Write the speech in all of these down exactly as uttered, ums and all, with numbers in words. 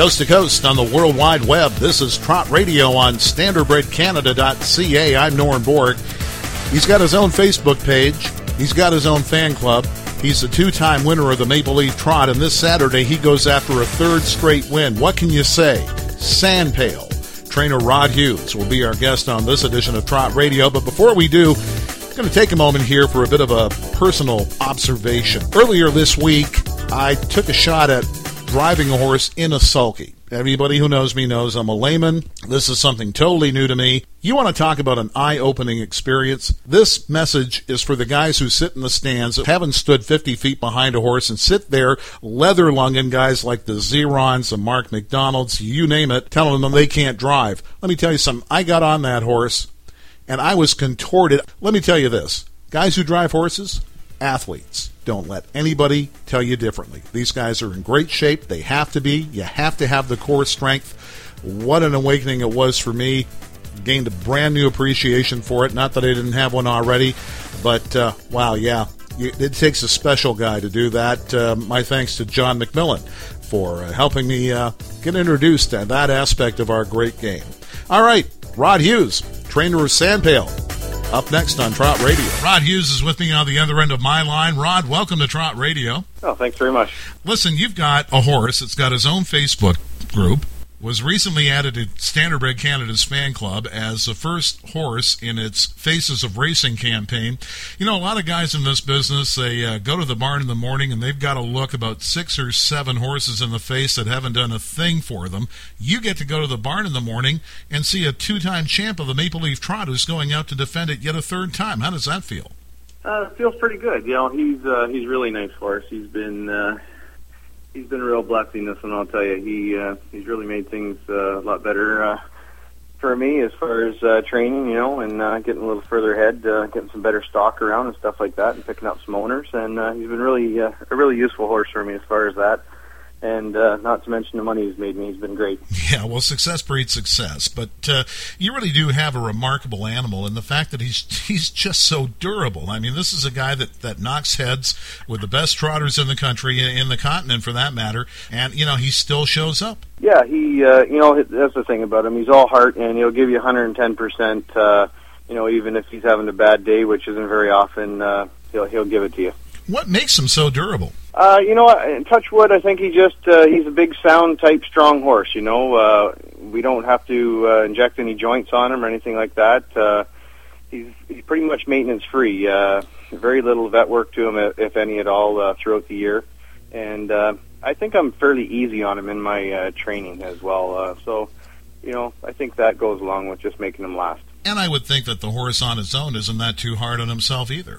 Coast to coast on the World Wide Web, this is Trot Radio on standardbred canada dot c a. I'm Norm Borg. He's got his own Facebook page. He's got his own fan club. He's a two-time winner of the Maple Leaf Trot, and this Saturday he goes after a third straight win. What can you say? Sandpail. Trainer Rod Hughes will be our guest on this edition of Trot Radio. But before we do, I'm going to take a moment here for a bit of a personal observation. Earlier this week, I took a shot at driving a horse in a sulky. Everybody who knows me knows I'm a layman. This is something totally new to me. You want to talk about an eye-opening experience? This message is for the guys who sit in the stands, haven't stood fifty feet behind a horse, and sit there leather-lunging guys like the Zerons, the Mark McDonalds, you name it, telling them they can't drive. Let me tell you something. I got on that horse, and I was contorted. Let me tell you this. Guys who drive horses, athletes. Don't let anybody tell you differently. These guys are in great shape. They have to be. You have to have the core strength. What an awakening it was for me. Gained a brand new appreciation for it. Not that I didn't have one already, but uh, wow, yeah. It takes a special guy to do that. Uh, my thanks to John McMillan for uh, helping me uh, get introduced to that aspect of our great game. All right, Rod Hughes, trainer of Sandpail. Up next on Trot Radio. Rod Hughes is with me on the other end of my line. Rod, welcome to Trot Radio. Oh, thanks very much. Listen, you've got a horse that's got his own Facebook group, was recently added to Standardbred Canada's fan club as the first horse in its Faces of Racing campaign. You know, a lot of guys in this business, they uh, go to the barn in the morning and they've got to look about six or seven horses in the face that haven't done a thing for them. You get to go to the barn in the morning and see a two-time champ of the Maple Leaf Trot who's going out to defend it yet a third time. How does that feel? Uh, it feels pretty good. You know, he's uh, he's really nice horse. He's been... Uh... He's been a real blessing, this one, I'll tell you. He uh, he's really made things uh, a lot better uh, for me as far as uh, training, you know, and uh, getting a little further ahead, uh, getting some better stock around and stuff like that, and picking up some owners. And uh, he's been really uh, a really useful horse for me as far as that. And uh, not to mention the money he's made me. He's been great. Yeah, well, success breeds success. But uh, you really do have a remarkable animal, and the fact that he's he's just so durable. I mean, this is a guy that, that knocks heads with the best trotters in the country, in the continent for that matter, and, you know, he still shows up. Yeah, he, uh, you know, that's the thing about him. He's all heart, and he'll give you one hundred ten percent, uh, you know, even if he's having a bad day, which isn't very often, uh, he'll, he'll give it to you. What makes him so durable? Uh, you know, in touch wood, I think he just, uh, he's a big, sound type, strong horse, you know. Uh, we don't have to uh, inject any joints on him or anything like that. Uh, he's, he's pretty much maintenance-free. Uh, very little vet work to him, if any at all, uh, throughout the year. And uh, I think I'm fairly easy on him in my uh, training as well. Uh, so, you know, I think that goes along with just making him last. And I would think that the horse on his own isn't that too hard on himself either.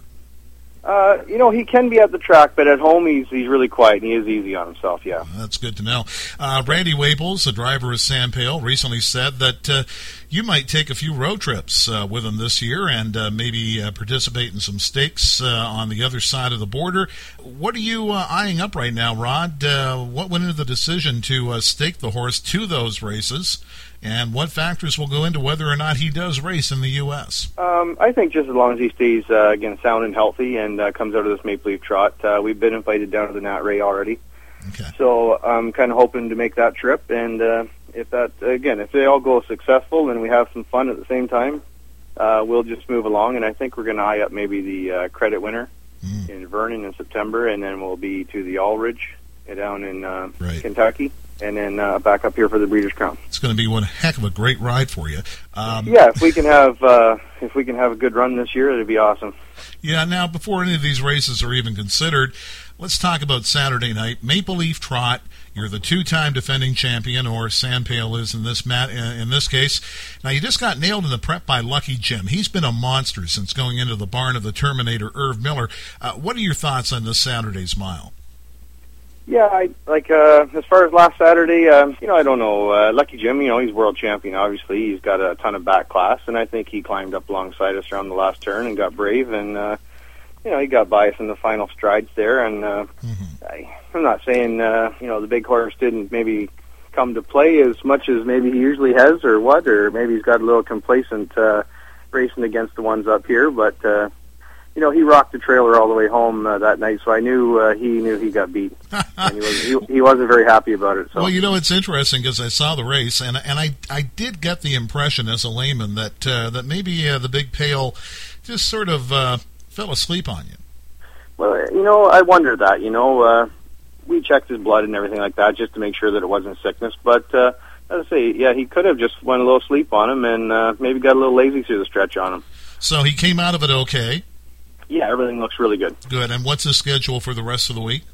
Uh, you know, he can be at the track, but at home he's he's really quiet, and he is easy on himself, yeah. That's good to know. Uh, Randy Waples, the driver of Sandpail, recently said that uh, you might take a few road trips uh, with him this year and uh, maybe uh, participate in some stakes uh, on the other side of the border. What are you uh, eyeing up right now, Rod? Uh, what went into the decision to uh, stake the horse to those races? And what factors will go into whether or not he does race in the U S? Um, I think just as long as he stays, uh, again, sound and healthy and uh, comes out of this Maple Leaf Trot. Uh, we've been invited down to the Nat Ray already. Okay. So I'm kind of hoping to make that trip. And uh, if that, again, if they all go successful and we have some fun at the same time, uh, we'll just move along. And I think we're going to eye up maybe the uh, credit winner mm. in Vernon in September, and then we'll be to the Aldridge down in uh, right. Kentucky. And then uh, back up here for the Breeders' Crown. It's going to be one heck of a great ride for you. Um, yeah, if we can have uh, if we can have a good run this year, it'd be awesome. Yeah. Now, before any of these races are even considered, let's talk about Saturday night Maple Leaf Trot. You're the two-time defending champion, or Sandpail is in this mat in this case. Now, you just got nailed in the prep by Lucky Jim. He's been a monster since going into the barn of the Terminator, Irv Miller. Uh, what are your thoughts on this Saturday's mile? Yeah, I, like uh, as far as last Saturday, uh, you know, I don't know. Uh, Lucky Jim, you know, he's world champion, obviously. He's got a ton of back class, and I think he climbed up alongside us around the last turn and got brave, and, uh, you know, he got by us in the final strides there. And uh, mm-hmm. I, I'm not saying, uh, you know, the big horse didn't maybe come to play as much as maybe he usually has or what, or maybe he's got a little complacent uh, racing against the ones up here, but... Uh, you know, he rocked the trailer all the way home uh, that night, so I knew uh, he knew he got beat, and he, was, he, he wasn't very happy about it. So. Well, you know, it's interesting because I saw the race, and and I I did get the impression as a layman that uh, that maybe uh, the Big Pale just sort of uh, fell asleep on you. Well, you know, I wondered that. You know, uh, we checked his blood and everything like that just to make sure that it wasn't sickness, but. Uh, As I say, yeah, he could have just went a little sleep on him and uh, maybe got a little lazy through the stretch on him. So he came out of it okay? Yeah, everything looks really good. Good. And what's his schedule for the rest of the week?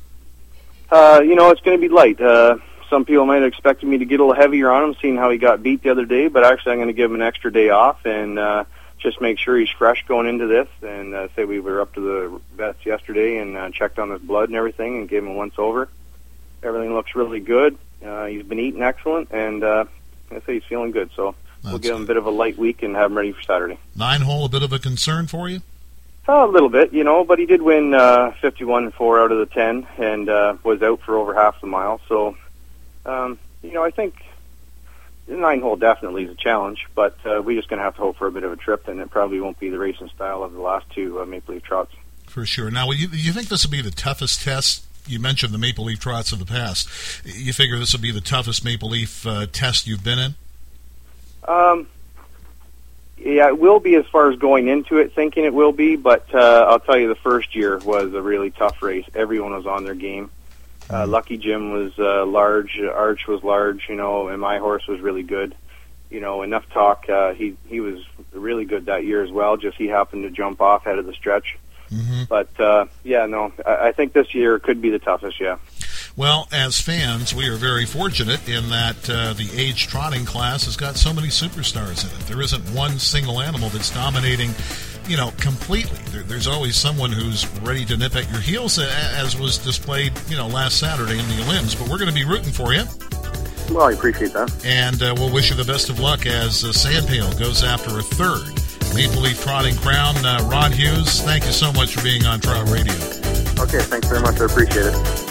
Uh, you know, it's going to be light. Uh, some people might have expected me to get a little heavier on him, seeing how he got beat the other day, but actually I'm going to give him an extra day off and uh, just make sure he's fresh going into this. And uh, say we were up to the vets yesterday and uh, checked on his blood and everything and gave him a once-over. Everything looks really good. Uh, he's been eating excellent, and uh, I say he's feeling good. So That's we'll give him a bit of a light week and have him ready for Saturday. Nine hole, a bit of a concern for you? Uh, a little bit, you know, but he did win uh, fifty-one and four out of the ten, and uh, was out for over half the mile. So, um, you know, I think the nine hole definitely is a challenge, but uh, we're just going to have to hope for a bit of a trip, and it probably won't be the racing style of the last two uh, Maple Leaf Trots. For sure. Now, you, you think this will be the toughest test? You mentioned the Maple Leaf Trots of the past. You figure this will be the toughest Maple Leaf uh, test you've been in? Um, yeah, it will be as far as going into it, thinking it will be, but uh, I'll tell you the first year was a really tough race. Everyone was on their game. Uh, Lucky Jim was uh, large, Arch was large, you know, and my horse was really good. You know, enough talk, uh, he, he was really good that year as well, just he happened to jump off head of the stretch. Mm-hmm. But, uh, yeah, no, I, I think this year could be the toughest, yeah. Well, as fans, we are very fortunate in that uh, the age trotting class has got so many superstars in it. There isn't one single animal that's dominating, you know, completely. There, there's always someone who's ready to nip at your heels, as was displayed, you know, last Saturday in the Limbs. But we're going to be rooting for you. Well, I appreciate that. And uh, we'll wish you the best of luck as uh, Sandpail goes after a third Maple Leaf Trotting crown. Uh, Rod Hughes, thank you so much for being on Trot Radio. Okay, thanks very much. I appreciate it.